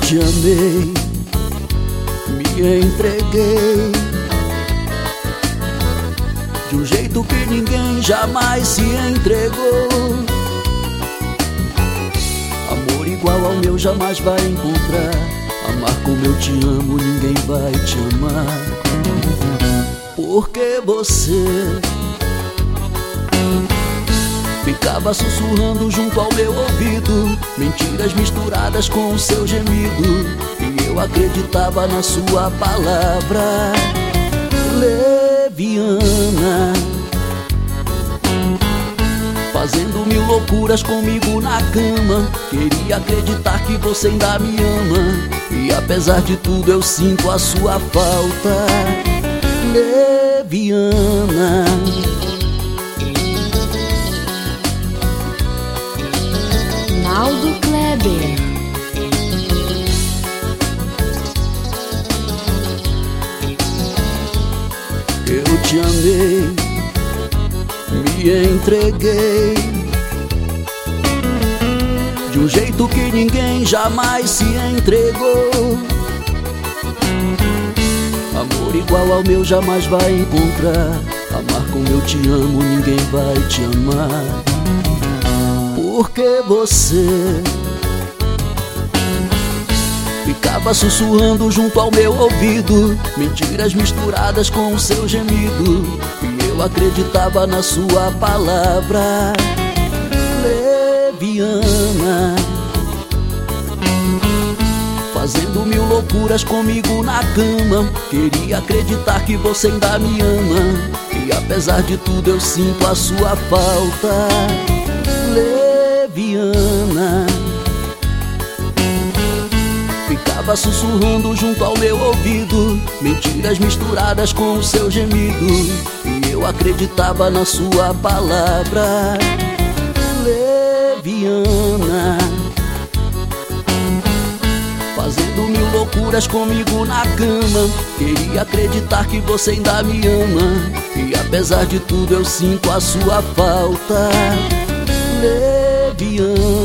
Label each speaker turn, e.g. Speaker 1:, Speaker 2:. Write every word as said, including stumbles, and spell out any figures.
Speaker 1: te amei, me entreguei de um jeito que ninguém jamais se entregou. Amor igual ao meu jamais vai encontrar. Amar como eu te amo, ninguém vai te amar. Porque você ficava sussurrando junto ao meu ouvido mentiras misturadas com o seu gemido, e eu acreditava na sua palavra leviana, fazendo mil loucuras comigo na cama. Queria acreditar que você ainda me ama, e apesar de tudo eu sinto a sua falta leviana.
Speaker 2: Naldo Kleber.
Speaker 1: Eu te amei, me entreguei de um jeito que ninguém jamais se entregou. Amor igual ao meu jamais vai encontrar. Amar como eu te amo, ninguém vai te amar. Porque você ficava sussurrando junto ao meu ouvido mentiras misturadas com o seu gemido, e eu acreditava na sua palavra leviana, fazendo mil loucuras comigo na cama. Queria acreditar que você ainda me ama, e apesar de tudo eu sinto a sua falta leviana. Ficava sussurrando junto ao meu ouvido mentiras misturadas com o seu gemido, e eu acreditava na sua palavra leviana, fazendo mil loucuras comigo na cama. Queria acreditar que você ainda me ama, e apesar de tudo eu sinto a sua falta leviana.